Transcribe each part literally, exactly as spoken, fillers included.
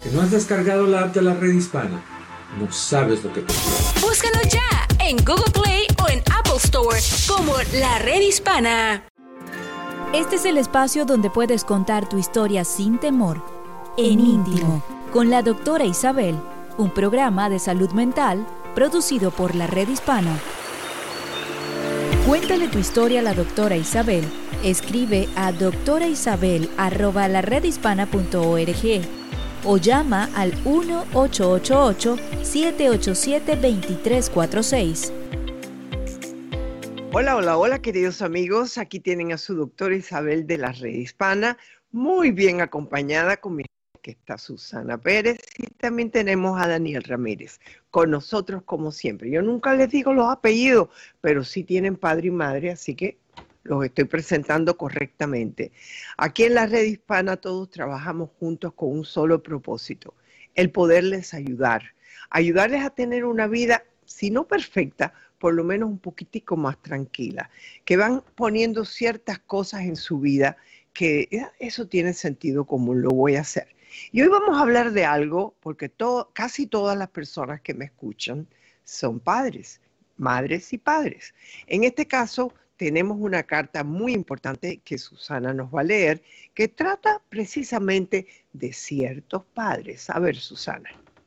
¿Que no has descargado la app de la Red Hispana? No sabes lo que te pierdes. Búscalo ya en Google Play o en Apple Store como La Red Hispana. Este es el espacio donde puedes contar tu historia sin temor, en íntimo, con la doctora Isabel, un programa de salud mental producido por La Red Hispana. Cuéntale tu historia a la doctora Isabel. Escribe a doctora isabel arroba la red hispana punto org o llama al uno ocho ocho ocho, siete ocho siete, dos tres cuatro seis. Hola, hola, hola, queridos amigos. Aquí tienen a su doctora Isabel de la Red Hispana, muy bien acompañada con mi que está Susana Pérez, y también tenemos a Daniel Ramírez con nosotros como siempre. Yo nunca les digo los apellidos, pero sí tienen padre y madre, así que los estoy presentando correctamente. Aquí en la Red Hispana todos trabajamos juntos con un solo propósito, el poderles ayudar, ayudarles a tener una vida, si no perfecta, por lo menos un poquitico más tranquila, que van poniendo ciertas cosas en su vida que eso tiene sentido común, lo voy a hacer. Y hoy vamos a hablar de algo, porque todo, casi todas las personas que me escuchan son padres, madres y padres. En este caso, tenemos una carta muy importante que Susana nos va a leer, que trata precisamente de ciertos padres. A ver, Susana.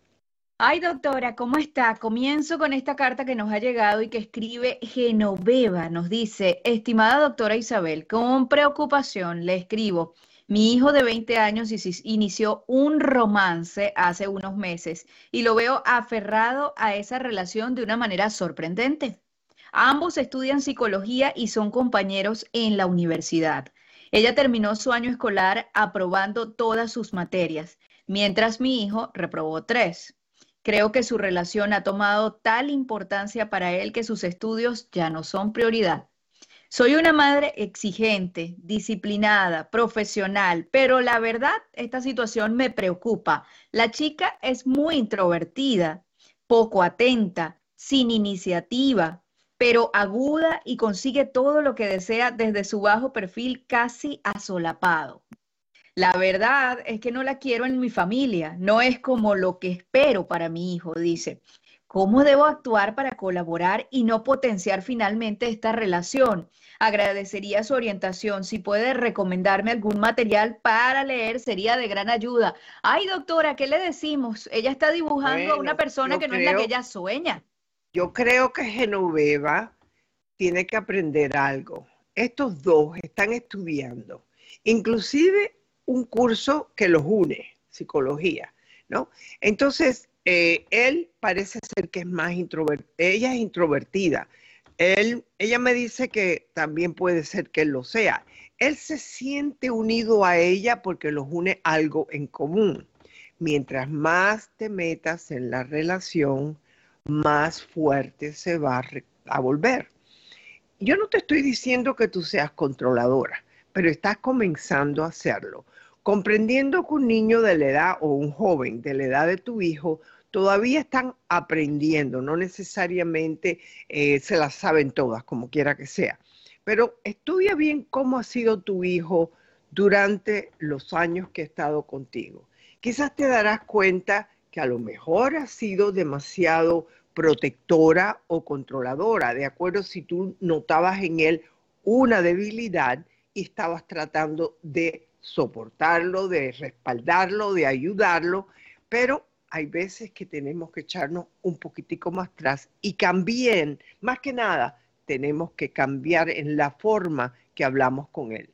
Ay, doctora, ¿cómo está? Comienzo con esta carta que nos ha llegado y que escribe Genoveva. Nos dice: estimada doctora Isabel, con preocupación le escribo. Mi hijo de veinte años inició un romance hace unos meses y lo veo aferrado a esa relación de una manera sorprendente. Ambos estudian psicología y son compañeros en la universidad. Ella terminó su año escolar aprobando todas sus materias, mientras mi hijo reprobó tres. Creo que su relación ha tomado tal importancia para él que sus estudios ya no son prioridad. Soy una madre exigente, disciplinada, profesional, pero la verdad, esta situación me preocupa. La chica es muy introvertida, poco atenta, sin iniciativa, pero aguda y consigue todo lo que desea desde su bajo perfil casi asolapado. La verdad es que no la quiero en mi familia, no es como lo que espero para mi hijo, dice. ¿Cómo debo actuar para colaborar y no potenciar finalmente esta relación? Agradecería su orientación. Si puede recomendarme algún material para leer, sería de gran ayuda. Ay, doctora, ¿qué le decimos? Ella está dibujando Bueno, a una persona que no creo, es la que ella sueña. Yo creo que Genoveva tiene que aprender algo. Estos dos están estudiando, inclusive un curso que los une, psicología, ¿no? Entonces, eh, él parece ser que es más introvertido, ella es introvertida. Él, ella me dice que también puede ser que él lo sea. Él se siente unido a ella porque los une algo en común. Mientras más te metas en la relación, más fuerte se va a, a volver. Yo no te estoy diciendo que tú seas controladora, pero estás comenzando a hacerlo. Comprendiendo que un niño de la edad o un joven de la edad de tu hijo todavía están aprendiendo, no necesariamente eh, se las saben todas, como quiera que sea. Pero estudia bien cómo ha sido tu hijo durante los años que ha estado contigo. Quizás te darás cuenta que a lo mejor ha sido demasiado protectora o controladora, de acuerdo si tú notabas en él una debilidad y estabas tratando de soportarlo, de respaldarlo, de ayudarlo, pero hay veces que tenemos que echarnos un poquitico más atrás y cambiar, más que nada, tenemos que cambiar en la forma que hablamos con él.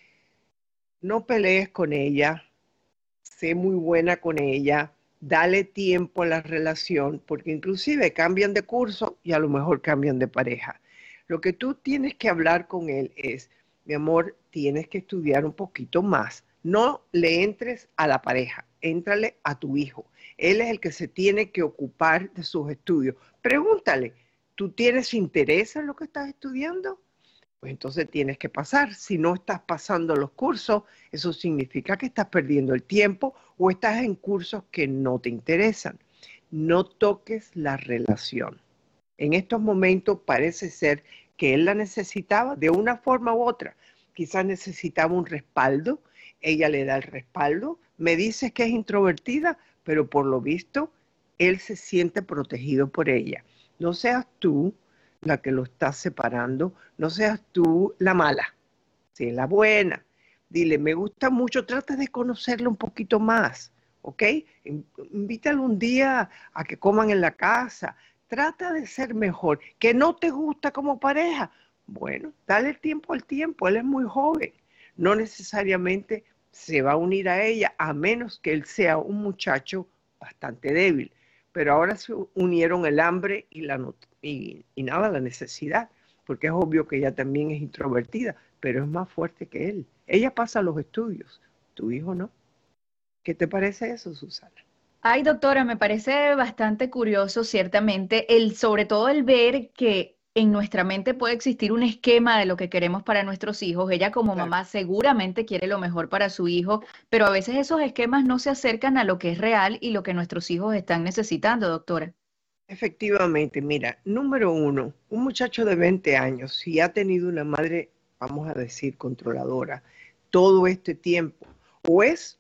No pelees con ella, sé muy buena con ella, dale tiempo a la relación, porque inclusive cambian de curso y a lo mejor cambian de pareja. Lo que tú tienes que hablar con él es: mi amor, tienes que estudiar un poquito más. No le entres a la pareja, éntrale a tu hijo. Él es el que se tiene que ocupar de sus estudios. Pregúntale, ¿tú tienes interés en lo que estás estudiando? Pues entonces tienes que pasar. Si no estás pasando los cursos, eso significa que estás perdiendo el tiempo o estás en cursos que no te interesan. No toques la relación. En estos momentos parece ser que él la necesitaba de una forma u otra. Quizás necesitaba un respaldo, ella le da el respaldo, me dice que es introvertida, pero por lo visto él se siente protegido por ella. No seas tú la que lo está separando, no seas tú la mala, si es la buena. Dile, me gusta mucho, trata de conocerlo un poquito más, ¿ok? Invítalo un día a que coman en la casa, trata de ser mejor. ¿Que no te gusta como pareja? Bueno, dale el tiempo al tiempo, él es muy joven, no necesariamente se va a unir a ella, a menos que él sea un muchacho bastante débil. Pero ahora se unieron el hambre y, la no y, y nada, la necesidad, porque es obvio que ella también es introvertida, pero es más fuerte que él. Ella pasa los estudios, tu hijo no. ¿Qué te parece eso, Susana? Ay, doctora, me parece bastante curioso, ciertamente, el, sobre todo el ver que en nuestra mente puede existir un esquema de lo que queremos para nuestros hijos. Ella como Claro. mamá seguramente quiere lo mejor para su hijo, pero a veces esos esquemas no se acercan a lo que es real y lo que nuestros hijos están necesitando, doctora. Efectivamente, mira, número uno, un muchacho de veinte años, si ha tenido una madre, vamos a decir, controladora, todo este tiempo, o es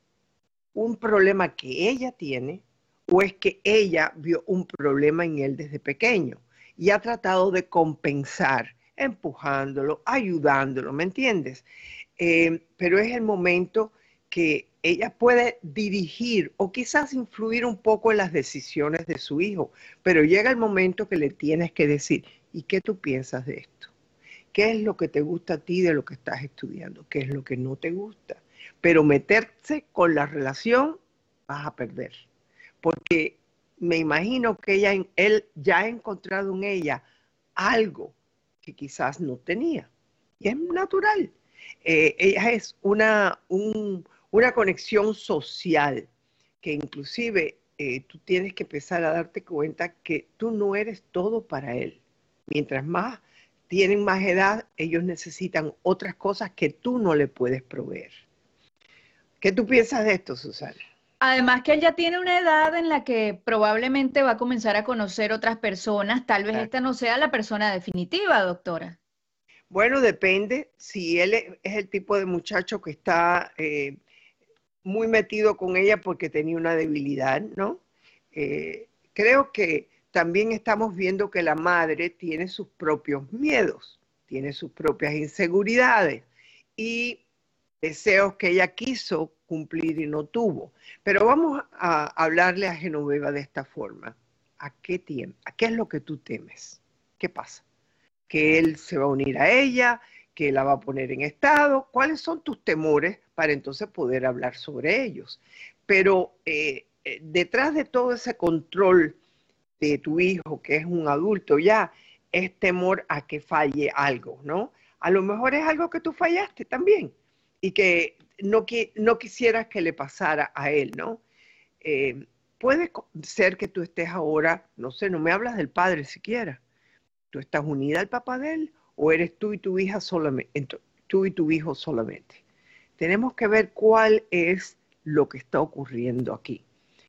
un problema que ella tiene, o es que ella vio un problema en él desde pequeño y ha tratado de compensar, empujándolo, ayudándolo, ¿me entiendes? Eh, pero es el momento que ella puede dirigir o quizás influir un poco en las decisiones de su hijo, pero llega el momento que le tienes que decir, ¿y qué tú piensas de esto? ¿Qué es lo que te gusta a ti de lo que estás estudiando? ¿Qué es lo que no te gusta? Pero meterse con la relación, vas a perder. Porque me imagino que ella, él ya ha encontrado en ella algo que quizás no tenía. Y es natural. Eh, ella es una, un, una conexión social que inclusive eh, tú tienes que empezar a darte cuenta que tú no eres todo para él. Mientras más tienen más edad, ellos necesitan otras cosas que tú no le puedes proveer. ¿Qué tú piensas de esto, Susana? Además que él ya tiene una edad en la que probablemente va a comenzar a conocer otras personas, tal vez Claro. esta no sea la persona definitiva, doctora. Bueno, depende. Si él es el tipo de muchacho que está eh, muy metido con ella porque tenía una debilidad, ¿no? Eh, creo que también estamos viendo que la madre tiene sus propios miedos, tiene sus propias inseguridades y deseos que ella quiso cumplir y no tuvo. Pero vamos a hablarle a Genoveva de esta forma. ¿A qué tiem- ¿A qué es lo que tú temes? ¿Qué pasa? ¿Que él se va a unir a ella? ¿Que la va a poner en estado? ¿Cuáles son tus temores para entonces poder hablar sobre ellos? Pero eh, eh, detrás de todo ese control de tu hijo, que es un adulto ya, es temor a que falle algo, ¿no? A lo mejor es algo que tú fallaste también y que no, no quisieras que le pasara a él, ¿no? Eh, puede ser que tú estés ahora, no sé, no me hablas del padre siquiera. ¿Tú estás unida al papá de él o eres tú y tu hija solamente, tú y tu hijo solamente? Tenemos que ver cuál es lo que está ocurriendo aquí.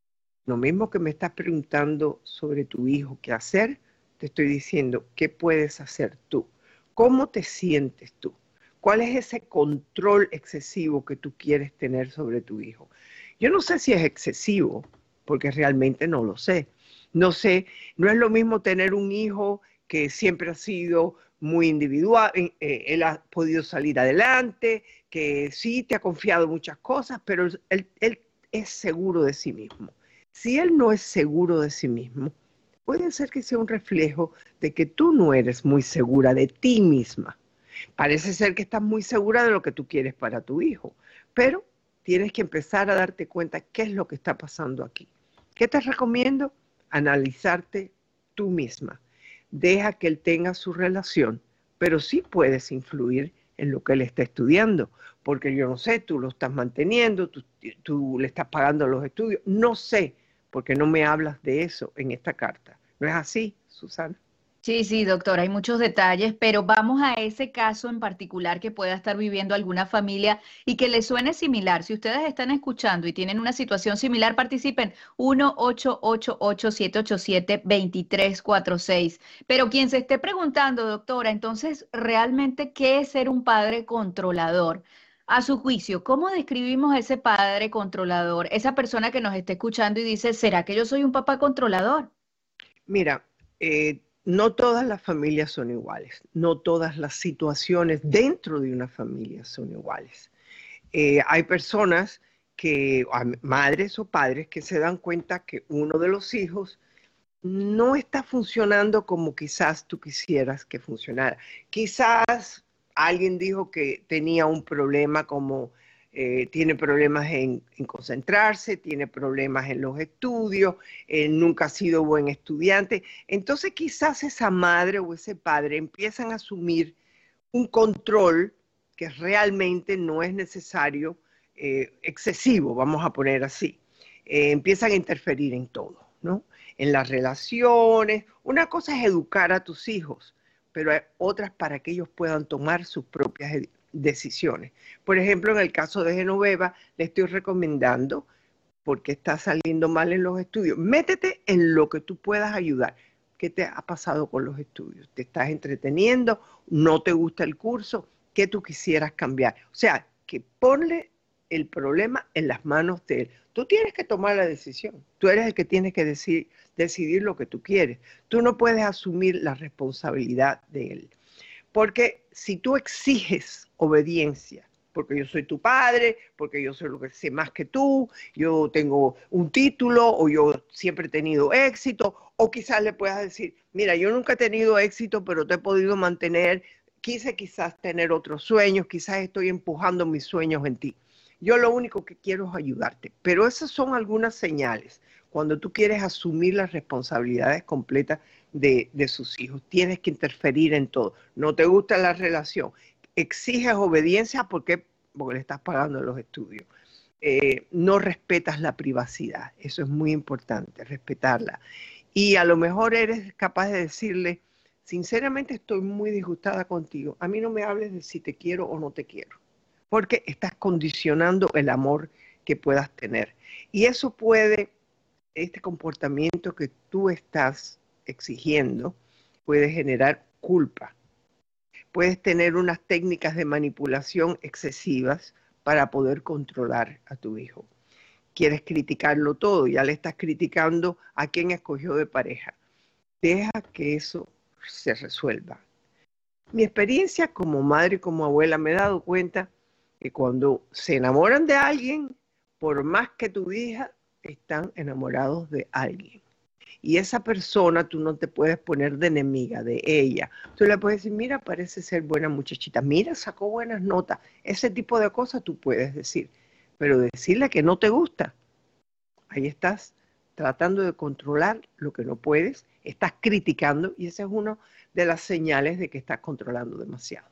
Lo mismo que me estás preguntando sobre tu hijo, qué hacer, te estoy diciendo qué puedes hacer tú. ¿Cómo te sientes tú? ¿Cuál es ese control excesivo que tú quieres tener sobre tu hijo? Yo no sé si es excesivo, porque realmente no lo sé. No sé, no es lo mismo tener un hijo que siempre ha sido muy individual, eh, él ha podido salir adelante, que sí te ha confiado muchas cosas, pero él, él es seguro de sí mismo. Si él no es seguro de sí mismo, puede ser que sea un reflejo de que tú no eres muy segura de ti misma. Parece ser que estás muy segura de lo que tú quieres para tu hijo, pero tienes que empezar a darte cuenta qué es lo que está pasando aquí. ¿Qué te recomiendo? Analizarte tú misma. Deja que él tenga su relación, pero sí puedes influir en lo que él está estudiando, porque yo no sé, tú lo estás manteniendo, tú, tú le estás pagando los estudios, no sé, porque no me hablas de eso en esta carta. ¿No es así, Susana? Sí, sí, doctora, hay muchos detalles, pero vamos a ese caso en particular que pueda estar viviendo alguna familia y que le suene similar. Si ustedes están escuchando y tienen una situación similar, participen uno ocho ocho ocho, siete ocho siete, dos tres cuatro seis. Pero quien se esté preguntando, doctora, entonces, ¿realmente qué es ser un padre controlador? A su juicio, ¿cómo describimos a ese padre controlador, esa persona que nos está escuchando y dice, ¿será que yo soy un papá controlador? Mira, eh, no todas las familias son iguales, no todas las situaciones dentro de una familia son iguales. Eh, hay personas que, madres o padres, que se dan cuenta que uno de los hijos no está funcionando como quizás tú quisieras que funcionara. Quizás alguien dijo que tenía un problema como eh, tiene problemas en, en concentrarse, tiene problemas en los estudios, eh, nunca ha sido buen estudiante. Entonces quizás esa madre o ese padre empiezan a asumir un control que realmente no es necesario, eh, excesivo, vamos a poner así. Eh, empiezan a interferir en todo, ¿no? En las relaciones. Una cosa es educar a tus hijos, pero hay otras para que ellos puedan tomar sus propias decisiones. Por ejemplo, en el caso de Genoveva, le estoy recomendando, porque está saliendo mal en los estudios, métete en lo que tú puedas ayudar. ¿Qué te ha pasado con los estudios? ¿Te estás entreteniendo? ¿No te gusta el curso? ¿Qué tú quisieras cambiar? O sea, que ponle el problema en las manos de él. Tú tienes que tomar la decisión. Tú eres el que tiene que decidir, decidir lo que tú quieres. Tú no puedes asumir la responsabilidad de él. Porque si tú exiges obediencia, porque yo soy tu padre, porque yo soy lo que sé más que tú, yo tengo un título, o yo siempre he tenido éxito, o quizás le puedas decir, mira, yo nunca he tenido éxito, pero te he podido mantener, quise quizás tener otros sueños, quizás estoy empujando mis sueños en ti. Yo lo único que quiero es ayudarte, pero esas son algunas señales. Cuando tú quieres asumir las responsabilidades completas de, de sus hijos, tienes que interferir en todo. No te gusta la relación, exiges obediencia porque, porque le estás pagando los estudios. Eh, no respetas la privacidad, eso es muy importante, respetarla. Y a lo mejor eres capaz de decirle, sinceramente estoy muy disgustada contigo, a mí no me hables de si te quiero o no te quiero, porque estás condicionando el amor que puedas tener. Y eso puede, este comportamiento que tú estás exigiendo, puede generar culpa. Puedes tener unas técnicas de manipulación excesivas para poder controlar a tu hijo. Quieres criticarlo todo, ya le estás criticando a quien escogió de pareja. Deja que eso se resuelva. Mi experiencia como madre y como abuela me he dado cuenta que cuando se enamoran de alguien, por más que tu hija, están enamorados de alguien. Y esa persona tú no te puedes poner de enemiga de ella. Tú le puedes decir, mira, parece ser buena muchachita, mira, sacó buenas notas. Ese tipo de cosas tú puedes decir. Pero decirle que no te gusta, ahí estás tratando de controlar lo que no puedes, estás criticando y esa es una de las señales de que estás controlando demasiado.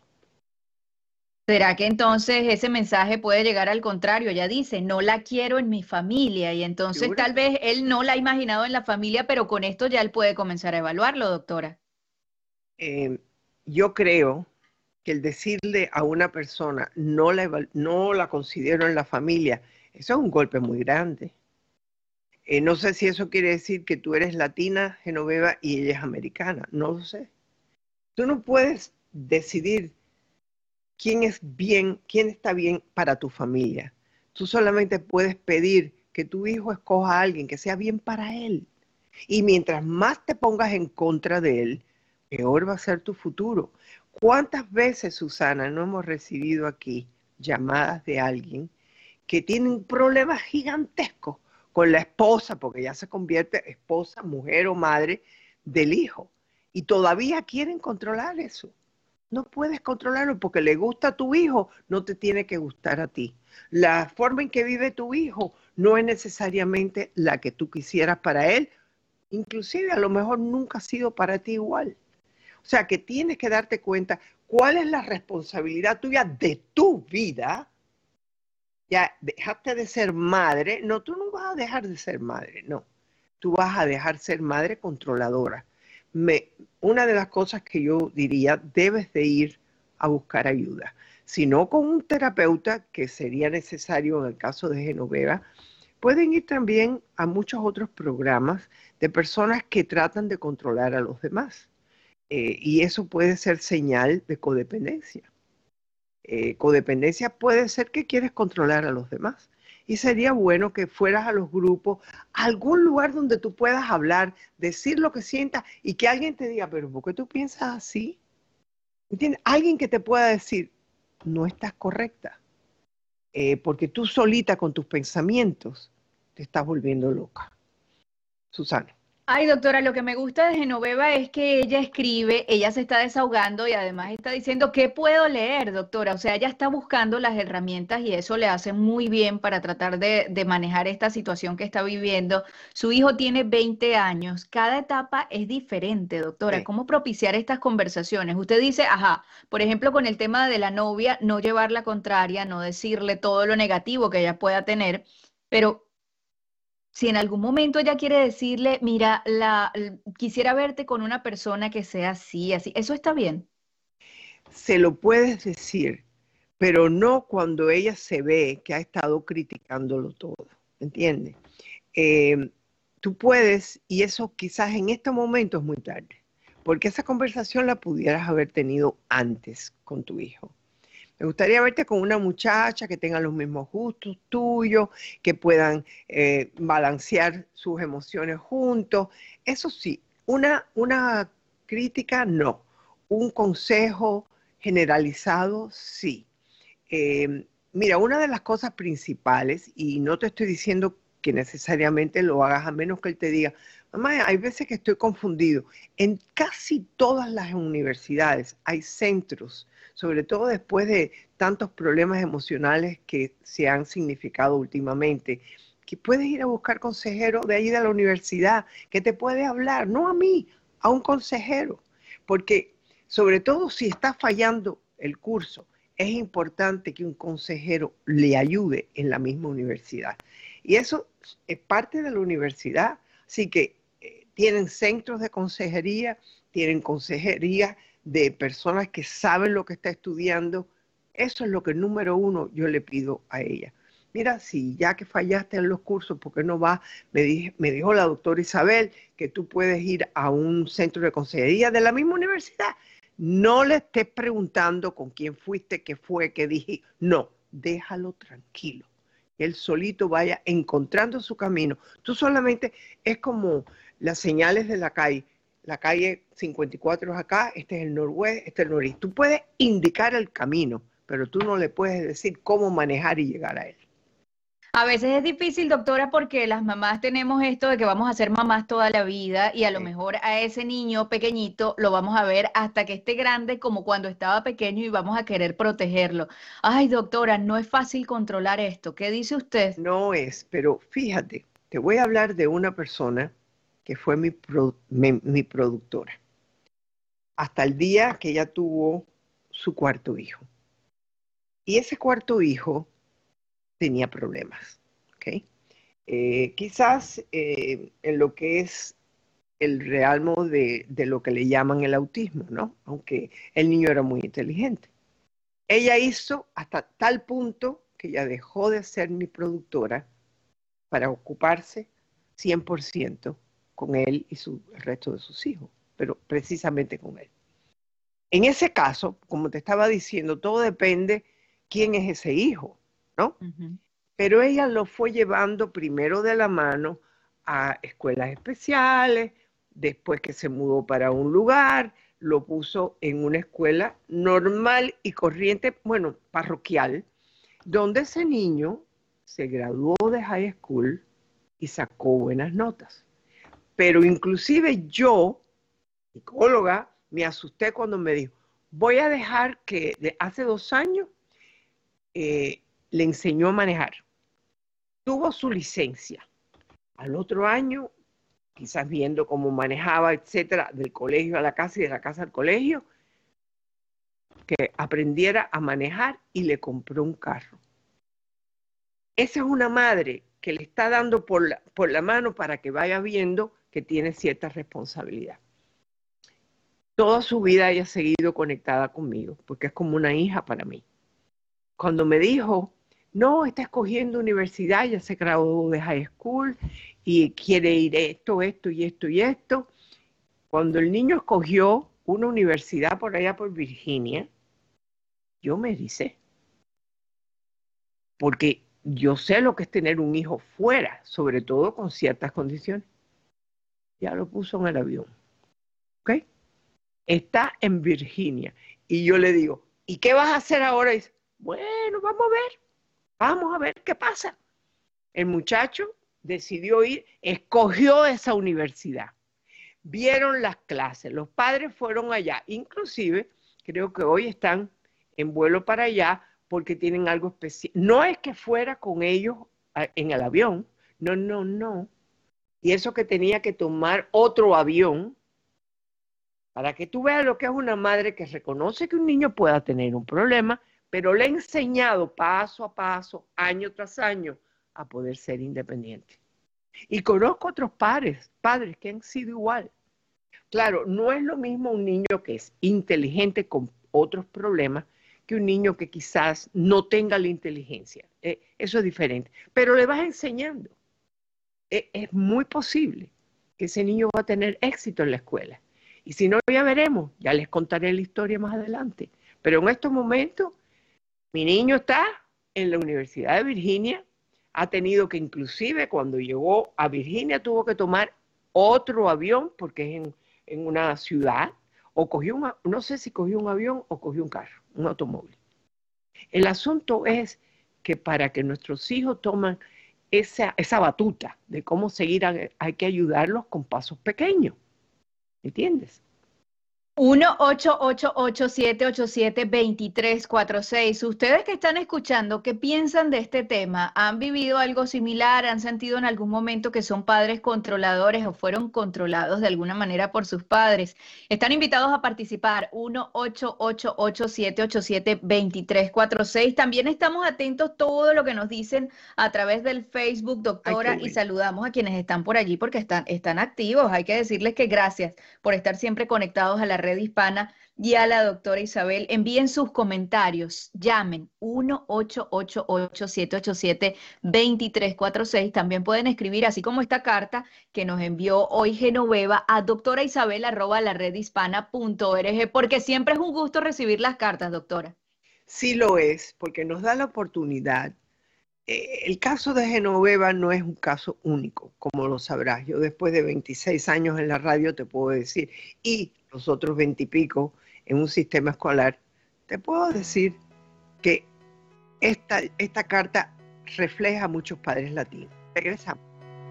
¿Será que entonces ese mensaje puede llegar al contrario? Ella dice, no la quiero en mi familia y entonces ¿Segura? Tal vez él no la ha imaginado en la familia, pero con esto ya él puede comenzar a evaluarlo, doctora. Eh, yo creo que el decirle a una persona no la, no la considero en la familia, eso es un golpe muy grande. Eh, no sé si eso quiere decir que tú eres latina, Genoveva, y ella es americana, no lo sé. Tú no puedes decidir quién es bien, quién está bien para tu familia. Tú solamente puedes pedir que tu hijo escoja a alguien que sea bien para él. Y mientras más te pongas en contra de él, peor va a ser tu futuro. ¿Cuántas veces, Susana, no hemos recibido aquí llamadas de alguien que tiene un problema gigantesco con la esposa, porque ya se convierte esposa, mujer o madre del hijo, y todavía quieren controlar eso? No puedes controlarlo porque le gusta a tu hijo, no te tiene que gustar a ti. La forma en que vive tu hijo no es necesariamente la que tú quisieras para él, inclusive a lo mejor nunca ha sido para ti igual. O sea que tienes que darte cuenta cuál es la responsabilidad tuya de tu vida. Ya dejaste de ser madre, no, tú no vas a dejar de ser madre, no. Tú vas a dejar ser madre controladora. Me, una de las cosas que yo diría, debes de ir a buscar ayuda. Si no con un terapeuta, que sería necesario en el caso de Genoveva, pueden ir también a muchos otros programas de personas que tratan de controlar a los demás. Eh, y eso puede ser señal de codependencia. Eh, codependencia puede ser que quieres controlar a los demás. Y sería bueno que fueras a los grupos, a algún lugar donde tú puedas hablar, decir lo que sientas y que alguien te diga, pero ¿por qué tú piensas así? ¿Entiendes? Alguien que te pueda decir, no estás correcta, eh, porque tú solita con tus pensamientos te estás volviendo loca. Susana. Ay, doctora, lo que me gusta de Genoveva es que ella escribe, ella se está desahogando y además está diciendo qué puedo leer, doctora. O sea, ella está buscando las herramientas y eso le hace muy bien para tratar de, de manejar esta situación que está viviendo. Su hijo tiene veinte años, cada etapa es diferente, doctora. Sí. ¿Cómo propiciar estas conversaciones? Usted dice, ajá, por ejemplo, con el tema de la novia, no llevar la contraria, no decirle todo lo negativo que ella pueda tener, pero si en algún momento ella quiere decirle, mira, la, l- quisiera verte con una persona que sea así, así, eso está bien. Se lo puedes decir, pero no cuando ella se ve que ha estado criticándolo todo, ¿entiendes? Eh, tú puedes, y eso quizás en este momento es muy tarde, porque esa conversación la pudieras haber tenido antes con tu hijo. Me gustaría verte con una muchacha que tenga los mismos gustos tuyos, que puedan eh, balancear sus emociones juntos. Eso sí, una, una crítica no, un consejo generalizado sí. Eh, mira, una de las cosas principales, y no te estoy diciendo que necesariamente lo hagas a menos que él te diga, mamá, hay veces que estoy confundido. En casi todas las universidades hay centros, sobre todo después de tantos problemas emocionales que se han significado últimamente, que puedes ir a buscar consejero de ahí de la universidad, que te puede hablar, no a mí, a un consejero, porque sobre todo si está fallando el curso, es importante que un consejero le ayude en la misma universidad. Y eso es parte de la universidad, así que eh, tienen centros de consejería, tienen consejería de personas que saben lo que está estudiando. Eso es lo que número uno yo le pido a ella. Mira, si ya que fallaste en los cursos, ¿por qué no vas? Me, di- me dijo la doctora Isabel que tú puedes ir a un centro de consejería de la misma universidad. No le estés preguntando con quién fuiste, qué fue, qué dije. No, déjalo tranquilo. Que él solito vaya encontrando su camino. Tú solamente es como las señales de la calle. La calle cincuenta y cuatro es acá, este es el noroeste, este es el noreste. Tú puedes indicar el camino, pero tú no le puedes decir cómo manejar y llegar a él. A veces es difícil, doctora, porque las mamás tenemos esto de que vamos a ser mamás toda la vida y a lo Sí. mejor a ese niño pequeñito lo vamos a ver hasta que esté grande como cuando estaba pequeño y vamos a querer protegerlo. Ay, doctora, no es fácil controlar esto. ¿Qué dice usted? No es, pero fíjate, te voy a hablar de una persona que fue mi, pro- mi, mi productora, hasta el día que ella tuvo su cuarto hijo. Y ese cuarto hijo tenía problemas, ¿ok? Eh, quizás eh, en lo que es el realmo de, de lo que le llaman el autismo, ¿no? Aunque el niño era muy inteligente. Ella hizo hasta tal punto que ella dejó de ser mi productora para ocuparse cien por ciento con él y su, el resto de sus hijos, pero precisamente con él. En ese caso, como te estaba diciendo, todo depende quién es ese hijo, ¿no? Ujú. Pero ella lo fue llevando primero de la mano a escuelas especiales, después que se mudó para un lugar, lo puso en una escuela normal y corriente, bueno, parroquial, donde ese niño se graduó de high school y sacó buenas notas. Pero inclusive yo, psicóloga, me asusté cuando me dijo, voy a dejar que de hace dos años eh, le enseñó a manejar. Tuvo su licencia. Al otro año, quizás viendo cómo manejaba, etcétera, del colegio a la casa y de la casa al colegio, que aprendiera a manejar y le compró un carro. Esa es una madre que le está dando por la, por la mano para que vaya viendo que tiene cierta responsabilidad. Toda su vida ella ha seguido conectada conmigo, porque es como una hija para mí. Cuando me dijo, no, está escogiendo universidad, ya se graduó de high school y quiere ir esto, esto y esto y esto. Cuando el niño escogió una universidad por allá por Virginia, yo me ericé. Porque yo sé lo que es tener un hijo fuera, sobre todo con ciertas condiciones. Ya lo puso en el avión. ¿Ok? Está en Virginia. Y yo le digo, ¿y qué vas a hacer ahora? Y dice, bueno, vamos a ver. Vamos a ver qué pasa. El muchacho decidió ir, escogió esa universidad. Vieron las clases, los padres fueron allá. Inclusive, creo que hoy están en vuelo para allá porque tienen algo especial. No es que fuera con ellos en el avión. No, no, no. Y eso que tenía que tomar otro avión para que tú veas lo que es una madre que reconoce que un niño pueda tener un problema, pero le ha enseñado paso a paso, año tras año, a poder ser independiente. Y conozco otros padres, padres que han sido igual. Claro, no es lo mismo un niño que es inteligente con otros problemas que un niño que quizás no tenga la inteligencia. Eh, eso es diferente. Pero le vas enseñando. Eh, es muy posible que ese niño va a tener éxito en la escuela. Y si no, ya veremos. Ya les contaré la historia más adelante. Pero en estos momentos, mi niño está en la Universidad de Virginia. Ha tenido que, inclusive, cuando llegó a Virginia, tuvo que tomar otro avión, porque es en, en una ciudad, o cogió un, no sé si cogió un avión o cogió un carro, un automóvil. El asunto es que para que nuestros hijos tomen esa, esa batuta de cómo seguir, hay que ayudarlos con pasos pequeños. ¿Entiendes? uno ocho ocho ocho, siete ocho siete, dos tres cuatro seis. Ustedes que están escuchando, ¿qué piensan de este tema? ¿Han vivido algo similar? ¿Han sentido en algún momento que son padres controladores o fueron controlados de alguna manera por sus padres? Están invitados a participar. uno ocho ocho ocho, siete ocho siete, dos tres cuatro seis. También estamos atentos a todo lo que nos dicen a través del Facebook, doctora, y saludamos a quienes están por allí porque están, están activos. Hay que decirles que gracias por estar siempre conectados a la red hispana y a la doctora Isabel. Envíen sus comentarios, llamen uno ocho ocho ocho, siete ocho siete, dos tres cuatro seis. También pueden escribir, así como esta carta que nos envió hoy Genoveva, a doctora Isabel arroba la red hispana punto org, porque siempre es un gusto recibir las cartas, doctora. Sí lo es, porque nos da la oportunidad. Eh, el caso de Genoveva no es un caso único, como lo sabrás. Yo después de veintiséis años en la radio te puedo decir, y los otros veintipico en un sistema escolar, te puedo decir que esta, esta carta refleja a muchos padres latinos. Regresamos.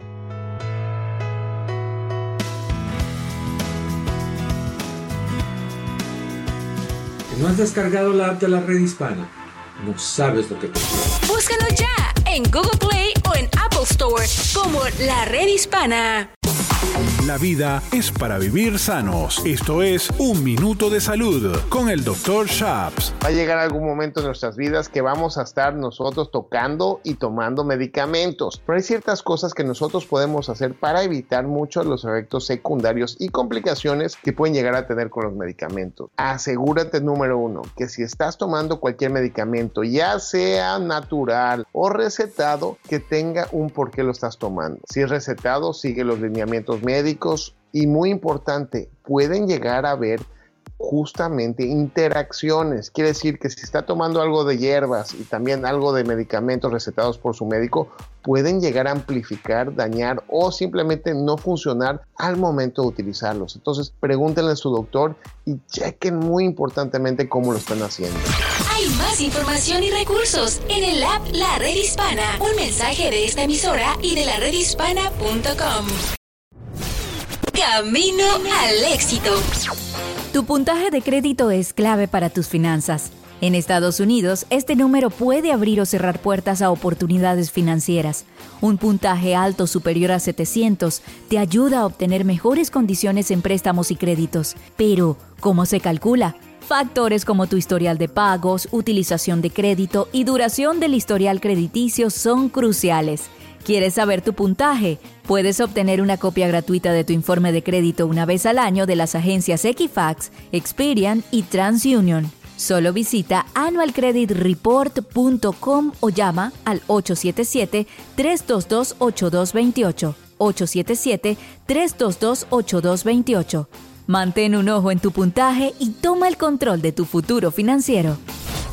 ¿No has descargado la app de la Red Hispana? No sabes lo que te pierdes. Búscalo ya en Google Play o en Apple Store como La Red Hispana. La vida es para vivir sanos. Esto es Un Minuto de Salud con el doctor Shaps. Va a llegar algún momento en nuestras vidas que vamos a estar nosotros tocando y tomando medicamentos. Pero hay ciertas cosas que nosotros podemos hacer para evitar muchos de los efectos secundarios y complicaciones que pueden llegar a tener con los medicamentos. Asegúrate, número uno, que si estás tomando cualquier medicamento, ya sea natural o recetado, que tenga un por qué lo estás tomando. Si es recetado, sigue los lineamientos médicos y, muy importante, pueden llegar a haber justamente interacciones. Quiere decir que si está tomando algo de hierbas y también algo de medicamentos recetados por su médico, pueden llegar a amplificar, dañar o simplemente no funcionar al momento de utilizarlos. Entonces, pregúntenle a su doctor y chequen muy importantemente cómo lo están haciendo. Hay más información y recursos en el app La Red Hispana. Un mensaje de esta emisora y de la red hispana punto com. Camino al éxito. Tu puntaje de crédito es clave para tus finanzas. En Estados Unidos, este número puede abrir o cerrar puertas a oportunidades financieras. Un puntaje alto superior a setecientos te ayuda a obtener mejores condiciones en préstamos y créditos. Pero, ¿cómo se calcula? Factores como tu historial de pagos, utilización de crédito y duración del historial crediticio son cruciales. ¿Quieres saber tu puntaje? Puedes obtener una copia gratuita de tu informe de crédito una vez al año de las agencias Equifax, Experian y TransUnion. Solo visita annual credit report punto com o llama al ocho siete siete, tres dos dos, ocho dos dos ocho, ocho siete siete, tres dos dos, ocho dos dos ocho. Mantén un ojo en tu puntaje y toma el control de tu futuro financiero.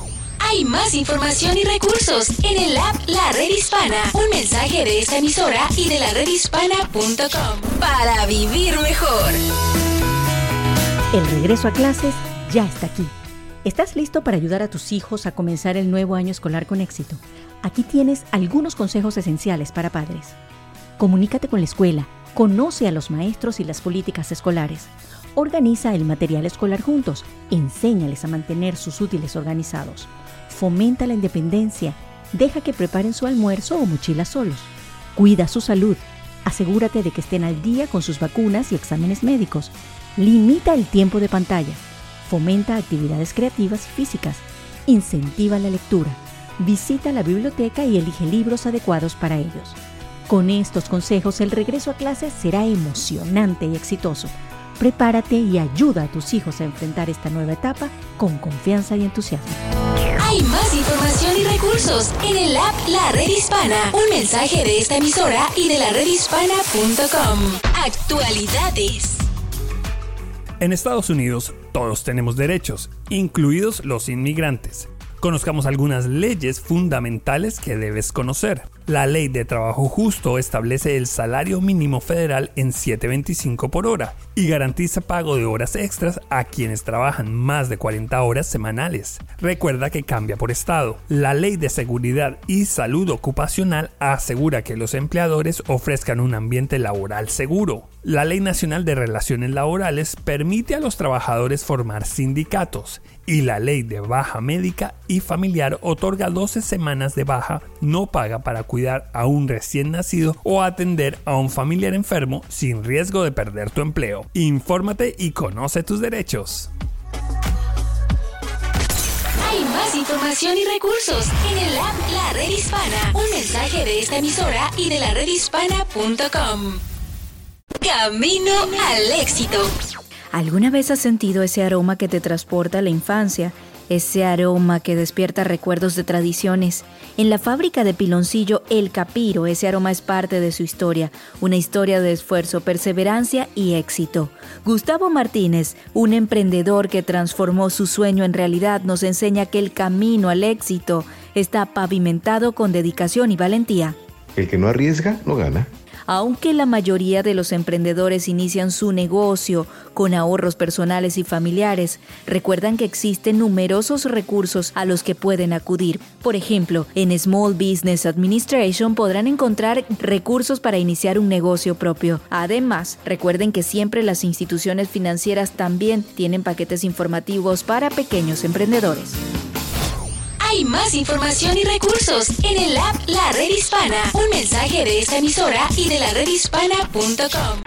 Hay más información y recursos en el app La Red Hispana. Un mensaje de esta emisora y de la red hispana punto com para vivir mejor. El regreso a clases ya está aquí. ¿Estás listo para ayudar a tus hijos a comenzar el nuevo año escolar con éxito? Aquí tienes algunos consejos esenciales para padres. Comunícate con la escuela, conoce a los maestros y las políticas escolares. Organiza el material escolar juntos, enséñales a mantener sus útiles organizados. Fomenta la independencia, deja que preparen su almuerzo o mochila solos. Cuida su salud, asegúrate de que estén al día con sus vacunas y exámenes médicos. Limita el tiempo de pantalla. Fomenta actividades creativas y físicas. Incentiva la lectura. Visita la biblioteca y elige libros adecuados para ellos. Con estos consejos, el regreso a clases será emocionante y exitoso. Prepárate y ayuda a tus hijos a enfrentar esta nueva etapa con confianza y entusiasmo. Hay más información y recursos en el app La Red Hispana. Un mensaje de esta emisora y de la red hispana punto com. Actualidades. En Estados Unidos, todos tenemos derechos, incluidos los inmigrantes. Conozcamos algunas leyes fundamentales que debes conocer. La Ley de Trabajo Justo establece el salario mínimo federal en siete veinticinco por hora y garantiza pago de horas extras a quienes trabajan más de cuarenta horas semanales. Recuerda que cambia por estado. La Ley de Seguridad y Salud Ocupacional asegura que los empleadores ofrezcan un ambiente laboral seguro. La Ley Nacional de Relaciones Laborales permite a los trabajadores formar sindicatos y la Ley de Baja Médica y Familiar otorga doce semanas de baja no paga para cuidar a un recién nacido o atender a un familiar enfermo sin riesgo de perder tu empleo. Infórmate y conoce tus derechos. Hay más información y recursos en el app La Red Hispana. Un mensaje de esta emisora y de la red hispana punto com. Camino al éxito. ¿Alguna vez has sentido ese aroma que te transporta a la infancia? Ese aroma que despierta recuerdos de tradiciones. En la fábrica de Piloncillo El Capiro, ese aroma es parte de su historia, una historia de esfuerzo, perseverancia y éxito. Gustavo Martínez, un emprendedor que transformó su sueño en realidad, nos enseña que el camino al éxito está pavimentado con dedicación y valentía. El que no arriesga, no gana. Aunque la mayoría de los emprendedores inician su negocio con ahorros personales y familiares, recuerdan que existen numerosos recursos a los que pueden acudir. Por ejemplo, en Small Business Administration podrán encontrar recursos para iniciar un negocio propio. Además, recuerden que siempre las instituciones financieras también tienen paquetes informativos para pequeños emprendedores. Hay más información y recursos en el app La Red Hispana. Un mensaje de esta emisora y de la red hispana punto com.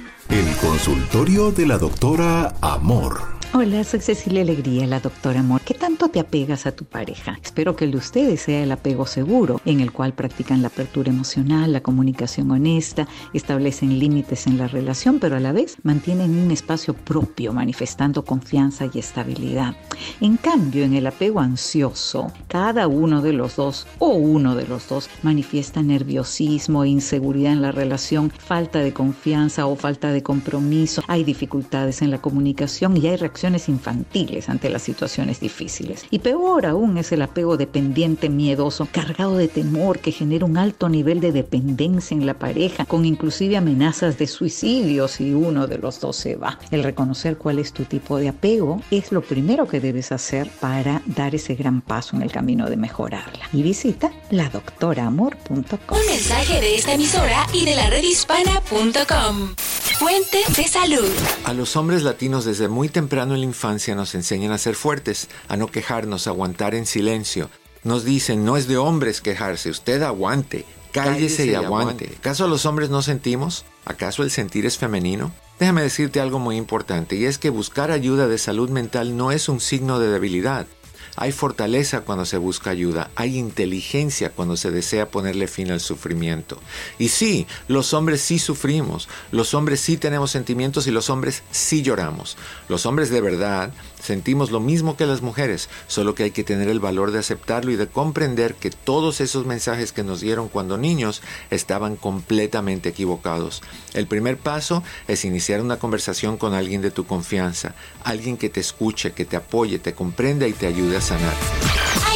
El consultorio de la doctora Amor. Hola, soy Cecilia Alegría, la doctora Amor. ¿Qué tanto te apegas a tu pareja? Espero que el de ustedes sea el apego seguro, en el cual practican la apertura emocional, la comunicación honesta, establecen límites en la relación, pero a la vez mantienen un espacio propio, manifestando confianza y estabilidad. En cambio, en el apego ansioso, cada uno de los dos o uno de los dos manifiesta nerviosismo e inseguridad en la relación, falta de confianza o falta de compromiso, hay dificultades en la comunicación y hay reacciones infantiles ante las situaciones difíciles. Y peor aún es el apego dependiente miedoso, cargado de temor, que genera un alto nivel de dependencia en la pareja, con inclusive amenazas de suicidio si uno de los dos se va. El reconocer cuál es tu tipo de apego es lo primero que debes hacer para dar ese gran paso en el camino de mejorarla. Y visita la doctora amor punto com. Un mensaje de esta emisora y de la red hispana punto com. Fuente de salud. A los hombres latinos desde muy temprano en la infancia nos enseñan a ser fuertes, a no quejarnos, a aguantar en silencio. Nos dicen, no es de hombres quejarse, usted aguante, cállese, cállese y aguante. aguante. ¿Acaso los hombres no sentimos? ¿Acaso el sentir es femenino? Déjame decirte algo muy importante, y es que buscar ayuda de salud mental no es un signo de debilidad. Hay fortaleza cuando se busca ayuda, hay inteligencia cuando se desea ponerle fin al sufrimiento. Y sí, los hombres sí sufrimos, los hombres sí tenemos sentimientos y los hombres sí lloramos. Los hombres de verdad sentimos lo mismo que las mujeres, solo que hay que tener el valor de aceptarlo y de comprender que todos esos mensajes que nos dieron cuando niños estaban completamente equivocados. El primer paso es iniciar una conversación con alguien de tu confianza, alguien que te escuche, que te apoye, te comprenda y te ayude a sanar. Hay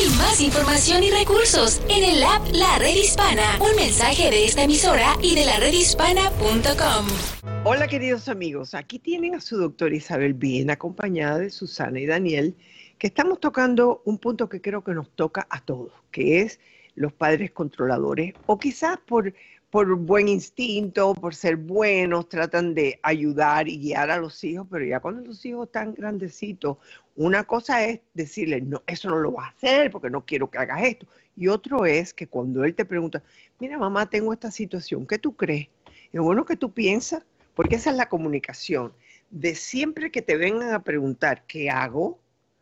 Hay más información y recursos en el app La Red Hispana. Un mensaje de esta emisora y de la red hispana punto com. Hola queridos amigos, aquí tienen a su doctora Isabel bien acompañada de Susana y Daniel, que estamos tocando un punto que creo que nos toca a todos, que es los padres controladores, o quizás por, por buen instinto, por ser buenos, tratan de ayudar y guiar a los hijos, pero ya cuando los hijos están grandecitos, una cosa es decirles, no, eso no lo vas a hacer porque no quiero que hagas esto, y otro es que cuando él te pregunta, mira mamá, tengo esta situación, ¿qué tú crees? Es bueno que tú piensas, porque esa es la comunicación, de siempre que te vengan a preguntar qué hago,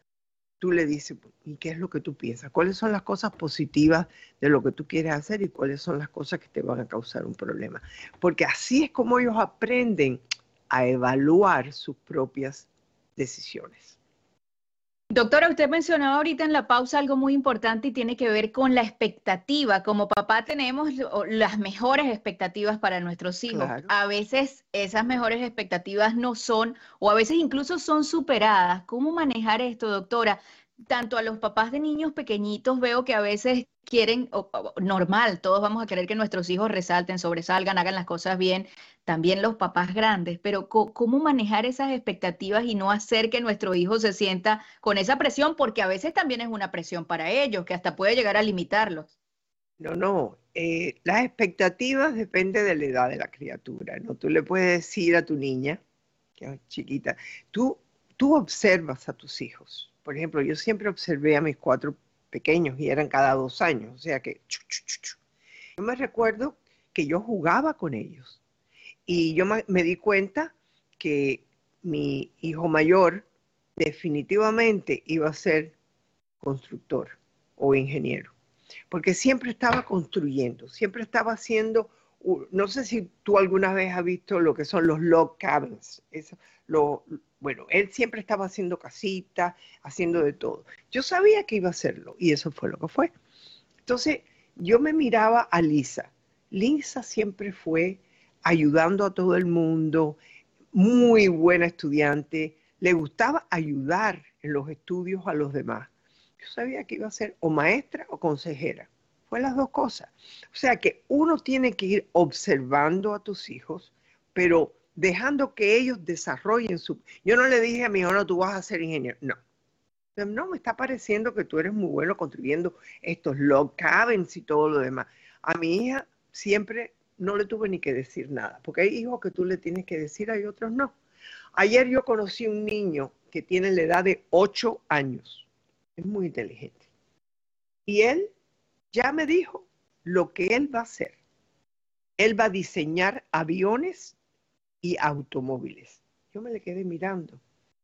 tú le dices, ¿y qué es lo que tú piensas? ¿Cuáles son las cosas positivas de lo que tú quieres hacer y cuáles son las cosas que te van a causar un problema? Porque así es como ellos aprenden a evaluar sus propias decisiones. Doctora, usted mencionaba ahorita en la pausa algo muy importante y tiene que ver con la expectativa. Como papá tenemos las mejores expectativas para nuestros hijos. Claro. A veces esas mejores expectativas no son, o a veces incluso son superadas. ¿Cómo manejar esto, doctora? Tanto a los papás de niños pequeñitos veo que a veces quieren, o, o, normal, todos vamos a querer que nuestros hijos resalten, sobresalgan, hagan las cosas bien, también los papás grandes, pero ¿cómo manejar esas expectativas y no hacer que nuestro hijo se sienta con esa presión? Porque a veces también es una presión para ellos, que hasta puede llegar a limitarlos. No, no, eh, las expectativas dependen de la edad de la criatura, ¿no? Tú le puedes decir a tu niña, que es chiquita, tú, tú observas a tus hijos. Por ejemplo, yo siempre observé a mis cuatro pequeños y eran cada dos años, o sea que chu, chu, chu, chu. Yo me recuerdo que yo jugaba con ellos y yo me, me di cuenta que mi hijo mayor definitivamente iba a ser constructor o ingeniero, porque siempre estaba construyendo, siempre estaba haciendo, no sé si tú alguna vez has visto lo que son los log cabins, eso, lo, bueno, él siempre estaba haciendo casitas, haciendo de todo. Yo sabía que iba a hacerlo y eso fue lo que fue. Entonces, yo me miraba a Lisa. Lisa siempre fue ayudando a todo el mundo, muy buena estudiante, le gustaba ayudar en los estudios a los demás. Yo sabía que iba a ser o maestra o consejera. Fue las dos cosas. O sea que uno tiene que ir observando a tus hijos, pero dejando que ellos desarrollen su... Yo no le dije a mi hijo, no, tú vas a ser ingeniero. No. No, me está pareciendo que tú eres muy bueno construyendo estos log cabins y todo lo demás. A mi hija siempre no le tuve ni que decir nada, porque hay hijos que tú le tienes que decir, hay otros no. Ayer yo conocí un niño que tiene la edad de ocho años. Es muy inteligente. Y él ya me dijo lo que él va a hacer. Él va a diseñar aviones y automóviles. Yo me le quedé mirando.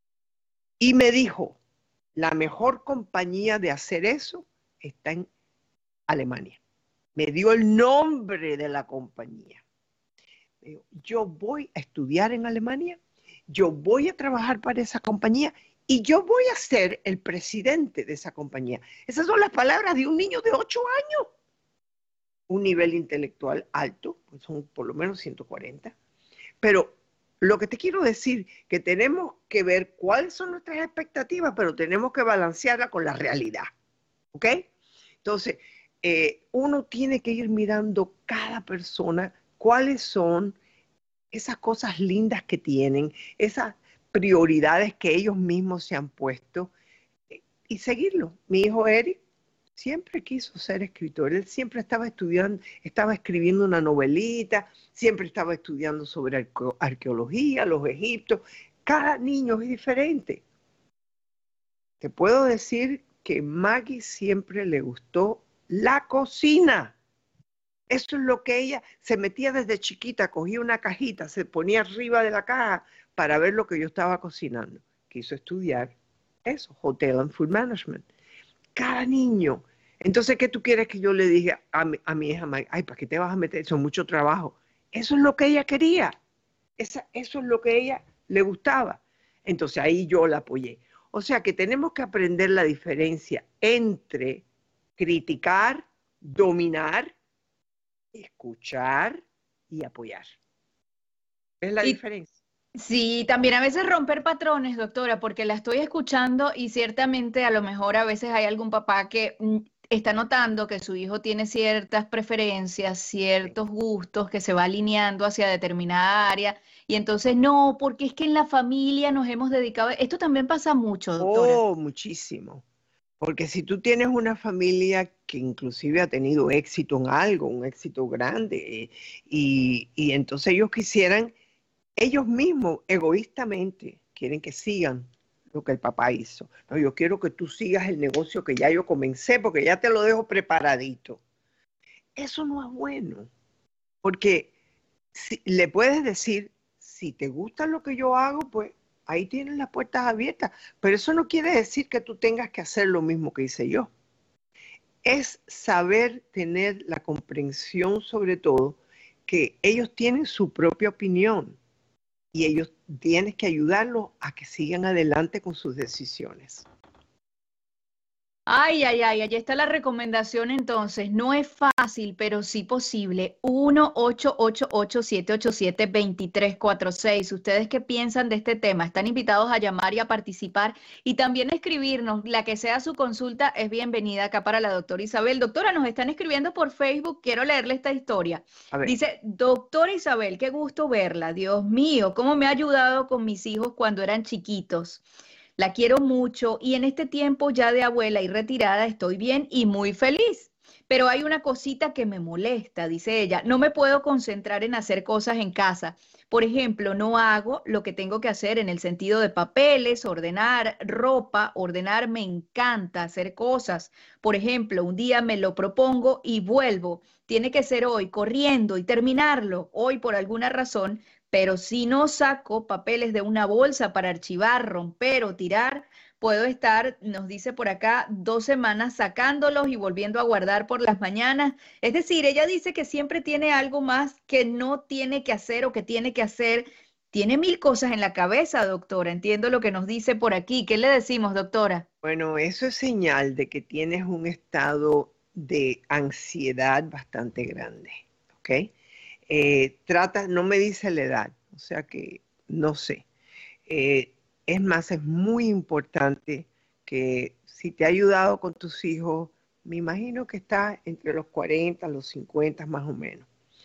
Y me dijo, la mejor compañía de hacer eso está en Alemania. Me dio el nombre de la compañía. Me dijo, yo voy a estudiar en Alemania, yo voy a trabajar para esa compañía y yo voy a ser el presidente de esa compañía. Esas son las palabras de un niño de ocho años. Un nivel intelectual alto, pues son por lo menos ciento cuarenta. Pero lo que te quiero decir, que tenemos que ver cuáles son nuestras expectativas, pero tenemos que balancearla con la realidad. ¿Ok? Entonces, eh, uno tiene que ir mirando cada persona, cuáles son esas cosas lindas que tienen, esas prioridades que ellos mismos se han puesto, y seguirlo. Mi hijo Eric siempre quiso ser escritor, él siempre estaba estudiando, estaba escribiendo una novelita, siempre estaba estudiando sobre arque- arqueología, los egiptos. Cada niño es diferente. Te puedo decir que Maggie siempre le gustó la cocina. Eso es lo que ella se metía desde chiquita, cogía una cajita, se ponía arriba de la caja para ver lo que yo estaba cocinando. Quiso estudiar eso, Hotel and Food Management. Cada niño. Entonces, ¿qué tú quieres que yo le diga a mi, a mi hija? Ay, ¿para qué te vas a meter? Eso es mucho trabajo. Eso es lo que ella quería. Esa, eso es lo que a ella le gustaba. Entonces, ahí yo la apoyé. O sea, que tenemos que aprender la diferencia entre criticar, dominar, escuchar y apoyar. ¿Es la Y- diferencia? Sí, también a veces romper patrones, doctora, porque la estoy escuchando y ciertamente a lo mejor a veces hay algún papá que mm, está notando que su hijo tiene ciertas preferencias, ciertos gustos, que se va alineando hacia determinada área y entonces no, porque es que en la familia nos hemos dedicado. Esto también pasa mucho, doctora. Oh, muchísimo. Porque si tú tienes una familia que inclusive ha tenido éxito en algo, un éxito grande, eh, y, y entonces ellos quisieran, ellos mismos egoístamente quieren que sigan lo que el papá hizo. No, yo quiero que tú sigas el negocio que ya yo comencé porque ya te lo dejo preparadito. Eso no es bueno, porque si, le puedes decir, si te gusta lo que yo hago, pues ahí tienes las puertas abiertas, pero eso no quiere decir que tú tengas que hacer lo mismo que hice yo. Es saber tener la comprensión sobre todo que ellos tienen su propia opinión y ellos tienes que ayudarlos a que sigan adelante con sus decisiones. Ay, ay, ay, allí está la recomendación entonces. No es fácil, pero sí posible. uno ocho ocho ocho, siete ocho siete, dos tres cuatro seis. ¿Ustedes qué piensan de este tema? Están invitados a llamar y a participar y también a escribirnos. La que sea su consulta es bienvenida acá para la doctora Isabel. Doctora, nos están escribiendo por Facebook. Quiero leerle esta historia. Dice, doctora Isabel, qué gusto verla. Dios mío, cómo me ha ayudado con mis hijos cuando eran chiquitos. La quiero mucho y en este tiempo ya de abuela y retirada estoy bien y muy feliz. Pero hay una cosita que me molesta, dice ella. No me puedo concentrar en hacer cosas en casa. Por ejemplo, no hago lo que tengo que hacer en el sentido de papeles, ordenar ropa, ordenar, me encanta hacer cosas. Por ejemplo, un día me lo propongo y vuelvo. Tiene que ser hoy, corriendo y terminarlo. Hoy por alguna razón. Pero si no saco papeles de una bolsa para archivar, romper o tirar, puedo estar, nos dice por acá, dos semanas sacándolos y volviendo a guardar por las mañanas. Es decir, ella dice que siempre tiene algo más que no tiene que hacer o que tiene que hacer. Tiene mil cosas en la cabeza, doctora. Entiendo lo que nos dice por aquí. ¿Qué le decimos, doctora? Bueno, eso es señal de que tienes un estado de ansiedad bastante grande, ¿ok? Eh, trata, no me dice la edad, o sea que no sé. Eh, es más, es muy importante que si te ha ayudado con tus hijos, me imagino que está entre los cuarenta, los cincuenta más o menos.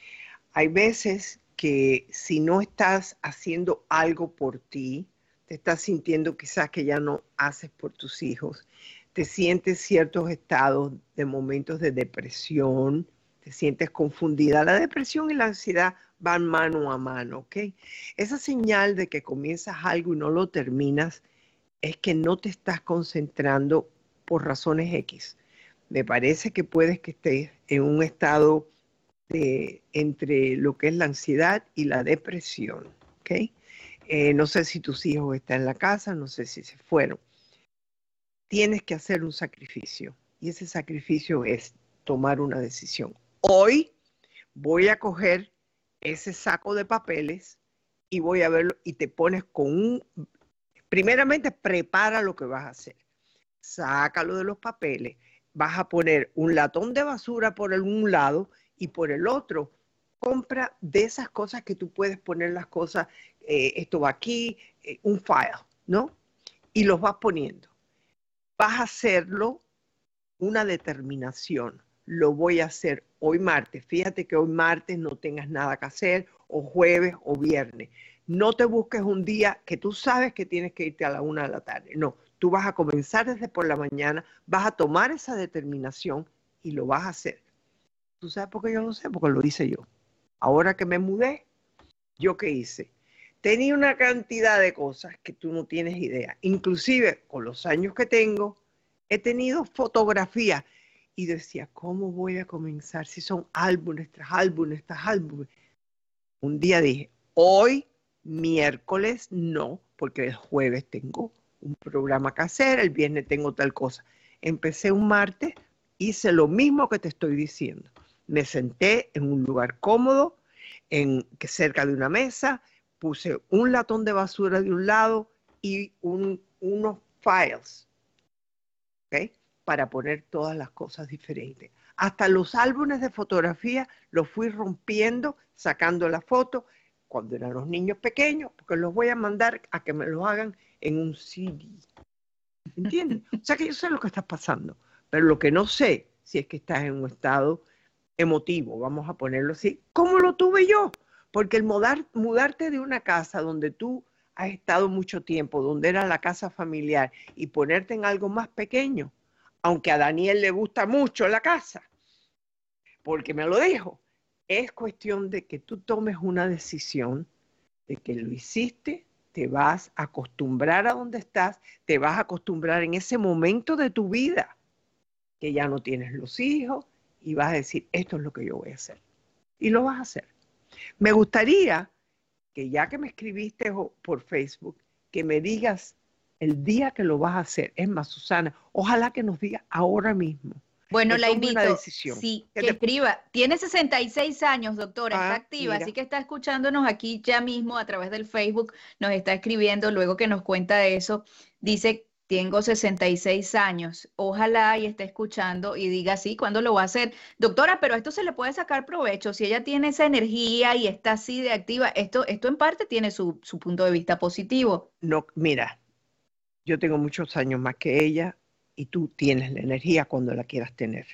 Hay veces que si no estás haciendo algo por ti, te estás sintiendo quizás que ya no haces por tus hijos, te sientes ciertos estados de momentos de depresión, te sientes confundida. La depresión y la ansiedad van mano a mano, ¿ok? Esa señal de que comienzas algo y no lo terminas es que no te estás concentrando por razones X. Me parece que puedes que estés en un estado de, entre lo que es la ansiedad y la depresión, ¿ok? Eh, no sé si tus hijos están en la casa, no sé si se fueron. Tienes que hacer un sacrificio y ese sacrificio es tomar una decisión. Hoy voy a coger ese saco de papeles y voy a verlo y te pones con un... Primeramente, prepara lo que vas a hacer. Sácalo de los papeles. Vas a poner un latón de basura por un lado y por el otro compra de esas cosas que tú puedes poner las cosas, eh, esto va aquí, eh, un file, ¿no? Y los vas poniendo. Vas a hacerlo una determinación. Lo voy a hacer hoy martes. Fíjate que hoy martes no tengas nada que hacer, o jueves o viernes. No te busques un día que tú sabes que tienes que irte a la una de la tarde. No, tú vas a comenzar desde por la mañana, vas a tomar esa determinación y lo vas a hacer. ¿Tú sabes por qué yo lo sé? Porque lo hice yo. Ahora que me mudé, ¿yo qué hice? Tenía una cantidad de cosas que tú no tienes idea. Inclusive, con los años que tengo, he tenido fotografías. Y decía, ¿cómo voy a comenzar si son álbumes tras álbumes tras álbumes? Un día dije, hoy, miércoles, no, porque el jueves tengo un programa que hacer, el viernes tengo tal cosa. Empecé un martes, hice lo mismo que te estoy diciendo. Me senté en un lugar cómodo, en, que cerca de una mesa, puse un latón de basura de un lado y un, unos files, ¿ok? Para poner todas las cosas diferentes. Hasta los álbumes de fotografía los fui rompiendo, sacando la foto, cuando eran los niños pequeños, porque los voy a mandar a que me los hagan en un C D. ¿Entiendes? O sea que yo sé lo que está pasando, pero lo que no sé, si es que estás en un estado emotivo, vamos a ponerlo así, ¿cómo lo tuve yo? Porque el mudar, mudarte de una casa donde tú has estado mucho tiempo, donde era la casa familiar, y ponerte en algo más pequeño, aunque a Daniel le gusta mucho la casa, porque me lo dijo, es cuestión de que tú tomes una decisión de que lo hiciste, te vas a acostumbrar a donde estás, te vas a acostumbrar en ese momento de tu vida, que ya no tienes los hijos, y vas a decir, esto es lo que yo voy a hacer. Y lo vas a hacer. Me gustaría que ya que me escribiste por Facebook, que me digas el día que lo vas a hacer. Es más, Susana, ojalá que nos diga ahora mismo. Bueno, que la tome invito, una decisión. sí, que que te... escriba. Tiene sesenta y seis años, doctora, Ah, está activa, mira. así que está escuchándonos aquí ya mismo a través del Facebook, nos está escribiendo luego que nos cuenta eso. Dice, tengo sesenta y seis años, ojalá y esté escuchando y diga, sí, ¿cuándo lo va a hacer? Doctora, pero esto se le puede sacar provecho, si ella tiene esa energía y está así de activa, esto, esto en parte tiene su, su punto de vista positivo. No, mira, yo tengo muchos años más que ella y tú tienes la energía cuando la quieras tener.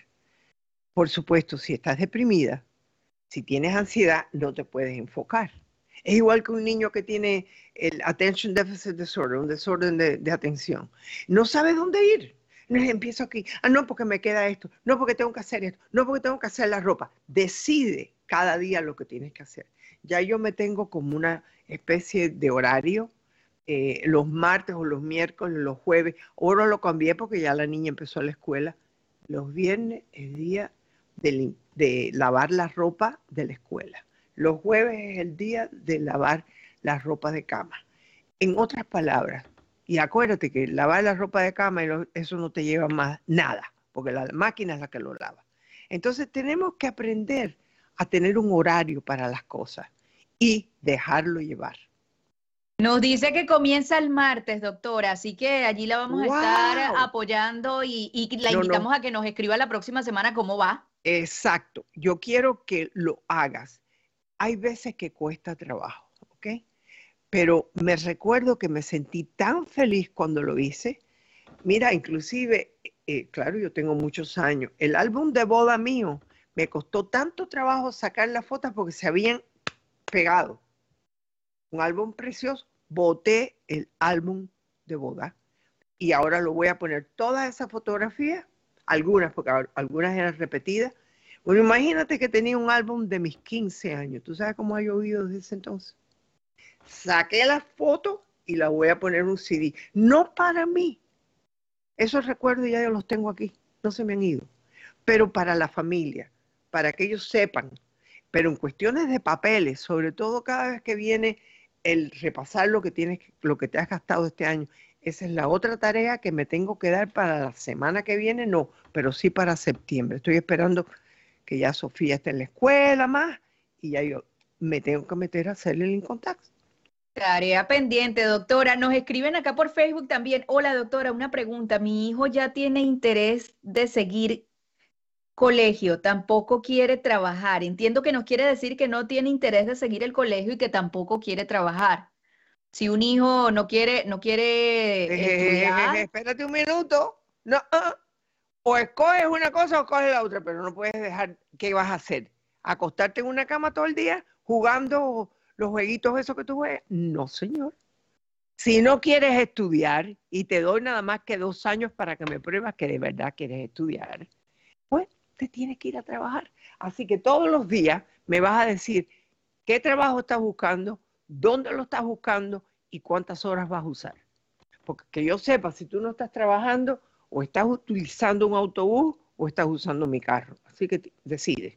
Por supuesto, si estás deprimida, si tienes ansiedad, no te puedes enfocar. Es igual que un niño que tiene el Attention Deficit Disorder, un desorden de, de atención. No sabe dónde ir. No, empiezo aquí. Ah, no, porque me queda esto. No, porque tengo que hacer esto. No, porque tengo que hacer la ropa. Decide cada día lo que tienes que hacer. Ya yo me tengo como una especie de horario. Eh, los martes o los miércoles, los jueves. Ahora lo cambié porque ya la niña empezó a la escuela. Los viernes es día de, de lavar la ropa de la escuela. Los jueves es el día de lavar la ropa de cama. En otras palabras, y acuérdate que lavar la ropa de cama, eso no te lleva más nada, porque la máquina es la que lo lava. Entonces tenemos que aprender a tener un horario para las cosas y dejarlo llevar. Nos dice que comienza el martes, doctora, así que allí la vamos ¡Wow! a estar apoyando y, y la No, invitamos no. a que nos escriba la próxima semana cómo va. Exacto. Yo quiero que lo hagas. Hay veces que cuesta trabajo, ¿ok? Pero me recuerdo que me sentí tan feliz cuando lo hice. Mira, inclusive, eh, claro, yo tengo muchos años. El álbum de boda mío me costó tanto trabajo sacar las fotos porque se habían pegado. Un álbum precioso. Boté el álbum de boda y ahora lo voy a poner todas esas fotografías, algunas, porque algunas eran repetidas. Bueno, imagínate que tenía un álbum de mis quince años. ¿Tú sabes cómo ha llovido desde ese entonces? Saqué las fotos y las voy a poner en un C D. No para mí. Esos recuerdos ya yo los tengo aquí. No se me han ido. Pero para la familia, para que ellos sepan. Pero en cuestiones de papeles, sobre todo cada vez que viene el repasar lo que tienes, lo que te has gastado este año. Esa es la otra tarea que me tengo que dar para la semana que viene. No, pero sí para septiembre. Estoy esperando que ya Sofía esté en la escuela más y ya yo me tengo que meter a hacerle el income tax. Tarea pendiente, doctora. Nos escriben acá por Facebook también. Hola, doctora, una pregunta. Mi hijo ya tiene interés de seguir colegio, tampoco quiere trabajar. Entiendo que nos quiere decir que no tiene interés de seguir el colegio y que tampoco quiere trabajar. Si un hijo no quiere, no quiere Eh, estudiar. espérate un minuto. No, uh, o escoges una cosa o escoges la otra, pero no puedes dejar. ¿Qué vas a hacer? ¿Acostarte en una cama todo el día jugando los jueguitos esos que tú juegas? No, señor. Si no quieres estudiar y te doy nada más que dos años para que me pruebas que de verdad quieres estudiar, pues te tienes que ir a trabajar. Así que todos los días me vas a decir qué trabajo estás buscando, dónde lo estás buscando y cuántas horas vas a usar. Porque que yo sepa si tú no estás trabajando o estás utilizando un autobús o estás usando mi carro. Así que decide.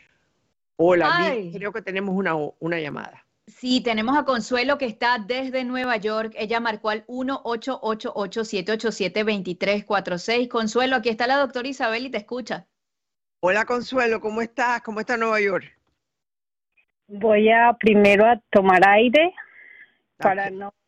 Hola, Ay. creo que tenemos una, una llamada. Sí, tenemos a Consuelo que está desde Nueva York. Ella marcó al uno ocho ocho ocho, siete ocho siete, dos tres cuatro seis. Consuelo, aquí está la doctora Isabel y te escucha. Hola, Consuelo, ¿cómo estás? ¿Cómo está Nueva York? Voy a primero a tomar aire para Okay. no,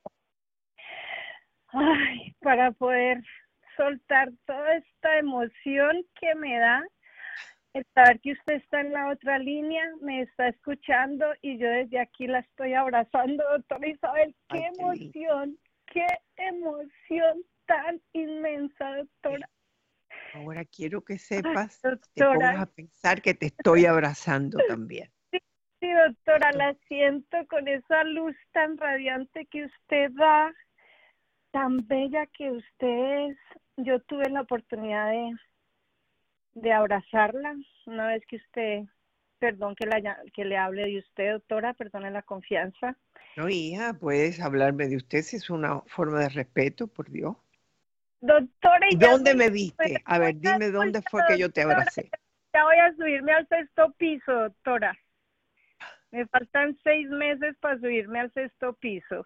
ay, para poder soltar toda esta emoción que me da el saber que usted está en la otra línea, me está escuchando y yo desde aquí la estoy abrazando, doctora Isabel. ¡Qué Ay, emoción! ¡Qué emoción tan inmensa, doctora! Ahora quiero que sepas, Ay, te pongas a pensar que te estoy abrazando también. Sí, sí, doctora, la siento con esa luz tan radiante que usted da, tan bella que usted es. Yo tuve la oportunidad de, de abrazarla una vez que usted, perdón que, la, que le hable de usted, doctora, perdone la confianza. No, hija, puedes hablarme de usted si es una forma de respeto, por Dios. Doctora, ¿y dónde me viste? A ver, dime dónde fue que yo te abracé. Ya voy a subirme al sexto piso, doctora. Me faltan seis meses para subirme al sexto piso.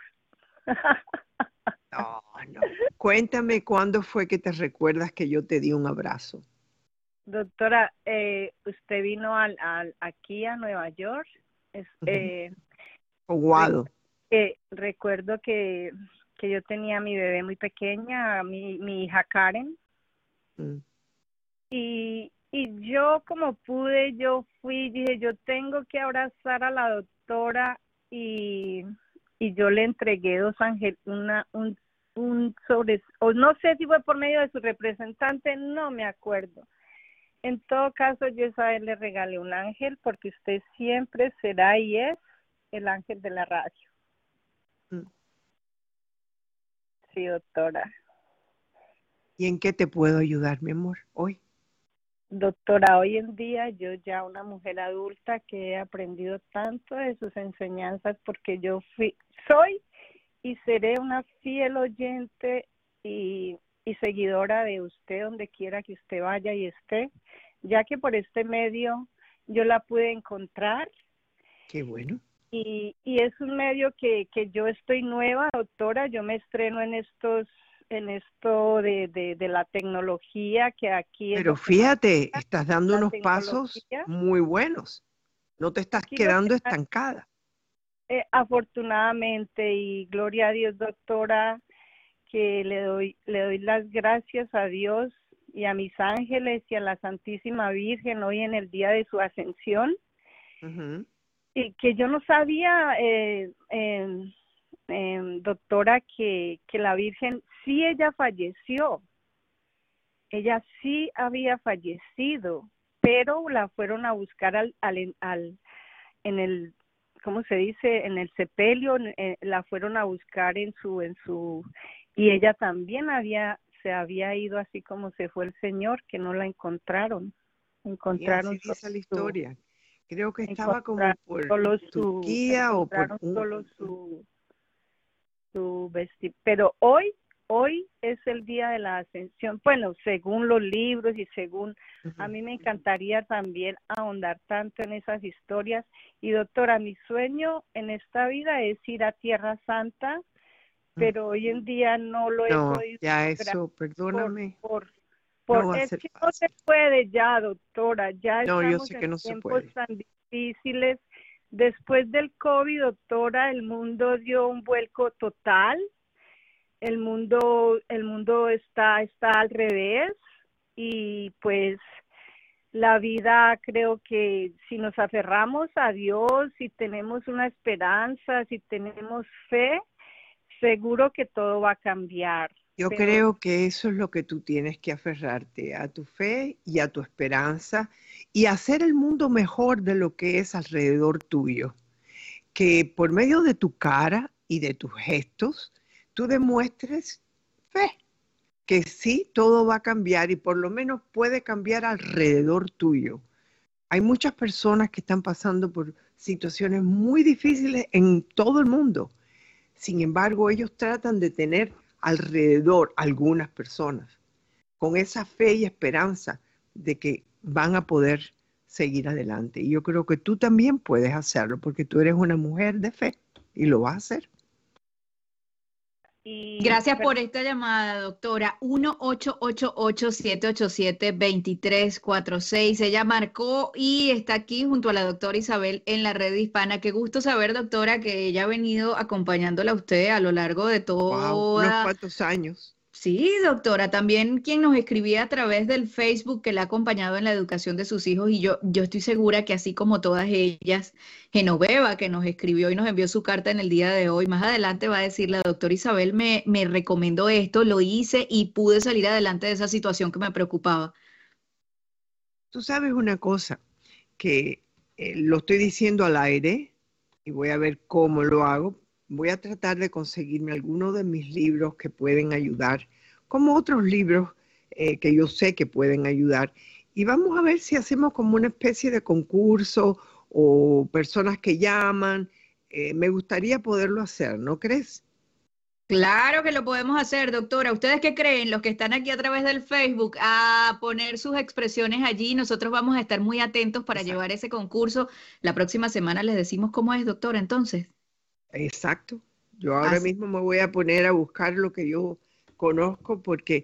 No, no. Cuéntame cuándo fue que te recuerdas que yo te di un abrazo. Doctora, eh, usted vino al, al, aquí a Nueva York. Es, eh, Guado. Eh, recuerdo que, que yo tenía a mi bebé muy pequeña, mi, mi hija Karen. Mm. Y, y yo como pude, yo fui, dije, yo tengo que abrazar a la doctora y, y yo le entregué dos ángeles, una, un, un sobre, o no sé si fue por medio de su representante, no me acuerdo. En todo caso, yo esa vez le regalé un ángel porque usted siempre será y es el ángel de la radio. Mm. Sí, doctora. ¿Y en qué te puedo ayudar, mi amor, hoy? Doctora, hoy en día yo ya una mujer adulta que he aprendido tanto de sus enseñanzas porque yo fui, soy y seré una fiel oyente y, y seguidora de usted donde quiera que usted vaya y esté, ya que por este medio yo la pude encontrar. Qué bueno. Y, y es un medio que, que yo estoy nueva, doctora, yo me estreno en estos en esto de, de, de la tecnología que aquí Pero es fíjate, estás dando unos pasos muy buenos, no te estás sí, quedando doctora, estancada. Eh, afortunadamente y gloria a Dios, doctora, que le doy, le doy las gracias a Dios y a mis ángeles y a la Santísima Virgen hoy en el día de su ascensión. Uh-huh. Y que yo no sabía, eh, eh, eh, doctora, que, que la Virgen, sí ella falleció, ella sí había fallecido, pero la fueron a buscar al, al, al en el, ¿cómo se dice? En el sepelio, eh, la fueron a buscar en su, en su, y ella también había, se había ido así como se fue el Señor, que no la encontraron, encontraron. Y así dice la historia. Creo que estaba como por solo su, Turquía o por un... solo su, su vestir. Pero hoy, hoy es el día de la ascensión. Bueno, según los libros y según, uh-huh. A mí me encantaría también ahondar tanto en esas historias. Y doctora, mi sueño en esta vida es ir a Tierra Santa, pero uh-huh. Hoy en día no lo he no, podido. Ya eso, perdóname. Por, por, Por, no es que no se puede ya, doctora, ya no, estamos yo sé que en no tiempos se puede. tan difíciles. Después del COVID, doctora, el mundo dio un vuelco total. El mundo, el mundo está, está al revés y pues la vida, creo que si nos aferramos a Dios, si tenemos una esperanza, si tenemos fe, seguro que todo va a cambiar. Yo Pero, creo que eso es lo que tú tienes que aferrarte, a tu fe y a tu esperanza y hacer el mundo mejor de lo que es alrededor tuyo. Que por medio de tu cara y de tus gestos, tú demuestres fe, que sí, todo va a cambiar y por lo menos puede cambiar alrededor tuyo. Hay muchas personas que están pasando por situaciones muy difíciles en todo el mundo. Sin embargo, ellos tratan de tener alrededor algunas personas con esa fe y esperanza de que van a poder seguir adelante. Y yo creo que tú también puedes hacerlo porque tú eres una mujer de fe y lo vas a hacer. Y gracias por esta llamada, doctora. uno ocho ocho ocho, siete ocho siete, dos tres cuatro seis. Ella marcó y está aquí junto a la doctora Isabel en la red hispana. Qué gusto saber, doctora, que ella ha venido acompañándola a usted a lo largo de toda... Wow, unos cuantos años. Sí, doctora, también quien nos escribía a través del Facebook que le ha acompañado en la educación de sus hijos y yo, yo estoy segura que así como todas ellas, Genoveva que nos escribió y nos envió su carta en el día de hoy, más adelante va a decir, la doctora Isabel me, me recomendó esto, lo hice y pude salir adelante de esa situación que me preocupaba. Tú sabes una cosa, que eh, lo estoy diciendo al aire y voy a ver cómo lo hago. Voy a tratar de conseguirme algunos de mis libros que pueden ayudar, como otros libros eh, que yo sé que pueden ayudar. Y vamos a ver si hacemos como una especie de concurso o personas que llaman. Eh, me gustaría poderlo hacer, ¿no crees? Claro que lo podemos hacer, doctora. ¿Ustedes qué creen? Los que están aquí a través del Facebook, a poner sus expresiones allí. Nosotros vamos a estar muy atentos para Exacto. llevar ese concurso. La próxima semana les decimos cómo es, doctora, entonces. Exacto. Yo ahora Así. mismo me voy a poner a buscar lo que yo conozco porque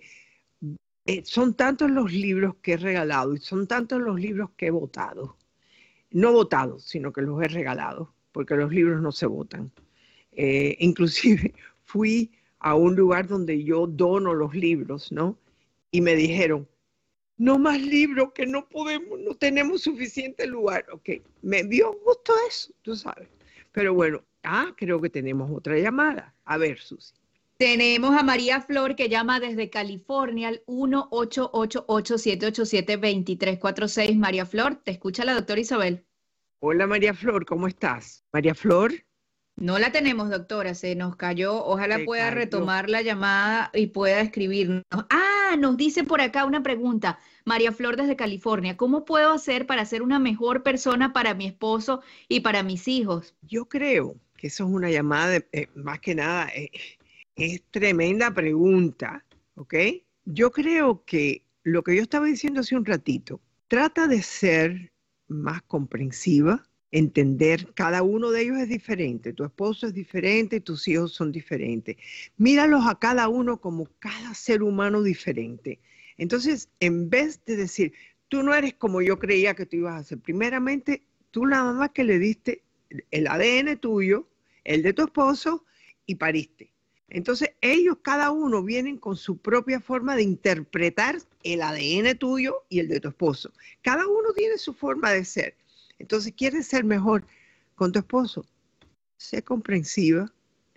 eh, son tantos los libros que he regalado y son tantos los libros que he votado. No votado, sino que los he regalado, porque los libros no se votan. Eh, inclusive fui a un lugar donde yo dono los libros, ¿no? Y me dijeron, no más libros, que no podemos, no tenemos suficiente lugar. Ok, me dio justo eso, tú sabes. Pero bueno, ah, creo que tenemos otra llamada. A ver, Susi. Tenemos a María Flor que llama desde California al uno ocho ocho ocho, siete ocho siete, dos tres cuatro seis. María Flor, te escucha la doctora Isabel. Hola María Flor, ¿cómo estás? María Flor. No la tenemos, doctora, se nos cayó. Ojalá Se pueda cayó. retomar la llamada y pueda escribirnos. Ah, nos dice por acá una pregunta. María Flor desde California. ¿Cómo puedo hacer para ser una mejor persona para mi esposo y para mis hijos? Yo creo que eso es una llamada, de, eh, más que nada, eh, es tremenda pregunta, ¿ok? Yo creo que lo que yo estaba diciendo hace un ratito, trata de ser más comprensiva, entender, cada uno de ellos es diferente, tu esposo es diferente, tus hijos son diferentes. Míralos a cada uno como cada ser humano diferente. Entonces, en vez de decir, tú no eres como yo creía que tú ibas a ser, primeramente, tú la mamá que le diste el A D N tuyo, el de tu esposo, y pariste. Entonces, ellos, cada uno, vienen con su propia forma de interpretar el A D N tuyo y el de tu esposo. Cada uno tiene su forma de ser. Entonces, ¿quieres ser mejor con tu esposo? Sé comprensiva,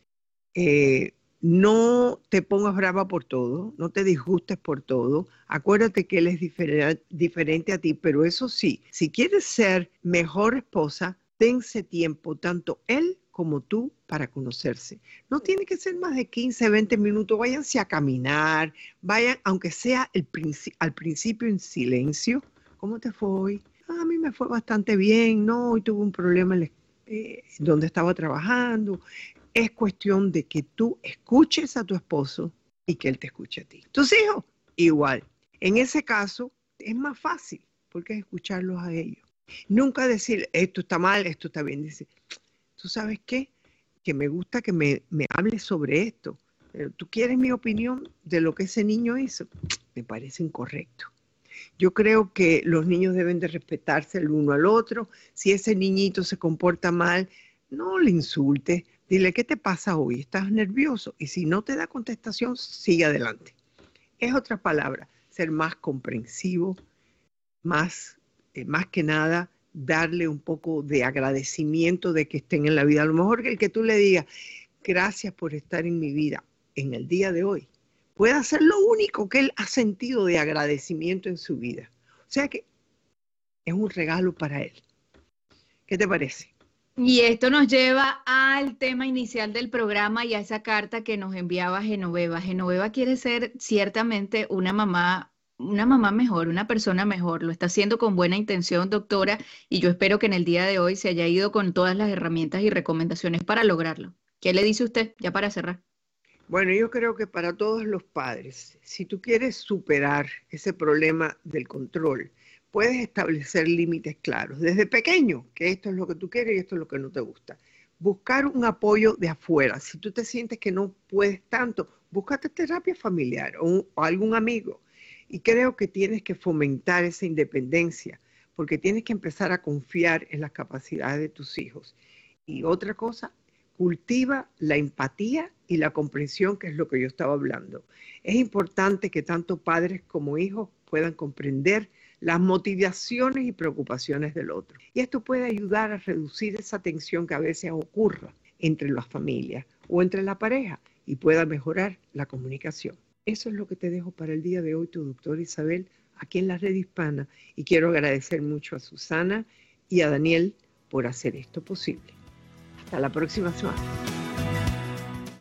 eh, no te pongas brava por todo, no te disgustes por todo. Acuérdate que él es difer- diferente a ti, pero eso sí, si quieres ser mejor esposa, dense tiempo, tanto él como tú, para conocerse. No tiene que ser más de quince, veinte minutos, váyanse a caminar, vayan, aunque sea el princi- al principio en silencio. ¿Cómo te fue hoy? Ah, a mí me fue bastante bien, no, hoy tuve un problema en la, eh, donde estaba trabajando. Es cuestión de que tú escuches a tu esposo y que él te escuche a ti. Tus hijos, igual. En ese caso, es más fácil, porque es escucharlos a ellos. Nunca decir, esto está mal, esto está bien. Dice, ¿tú sabes qué? Que me gusta que me, me hables sobre esto. Pero ¿tú quieres mi opinión de lo que ese niño hizo? Me parece incorrecto. Yo creo que los niños deben de respetarse el uno al otro. Si ese niñito se comporta mal, no le insultes. Dile, ¿qué te pasa hoy? ¿Estás nervioso? Y si no te da contestación, sigue adelante. Es otra palabra, ser más comprensivo, más, eh, más que nada, darle un poco de agradecimiento de que estén en la vida. A lo mejor que el que tú le digas, gracias por estar en mi vida en el día de hoy, pueda ser lo único que él ha sentido de agradecimiento en su vida. O sea que es un regalo para él. ¿Qué te parece? Y esto nos lleva al tema inicial del programa y a esa carta que nos enviaba Genoveva. Genoveva quiere ser ciertamente una mamá, una mamá mejor, una persona mejor. Lo está haciendo con buena intención, doctora, y yo espero que en el día de hoy se haya ido con todas las herramientas y recomendaciones para lograrlo. ¿Qué le dice usted, ya para cerrar? Bueno, yo creo que para todos los padres, si tú quieres superar ese problema del control, puedes establecer límites claros desde pequeño, que esto es lo que tú quieres y esto es lo que no te gusta. Buscar un apoyo de afuera. Si tú te sientes que no puedes tanto, búscate terapia familiar o, un, o algún amigo. Y creo que tienes que fomentar esa independencia, porque tienes que empezar a confiar en las capacidades de tus hijos. Y otra cosa, cultiva la empatía y la comprensión, que es lo que yo estaba hablando. Es importante que tanto padres como hijos puedan comprender las motivaciones y preocupaciones del otro. Y esto puede ayudar a reducir esa tensión que a veces ocurra entre las familias o entre la pareja y pueda mejorar la comunicación. Eso es lo que te dejo para el día de hoy, tu doctora Isabel, aquí en la Red Hispana. Y quiero agradecer mucho a Susana y a Daniel por hacer esto posible. Hasta la próxima semana.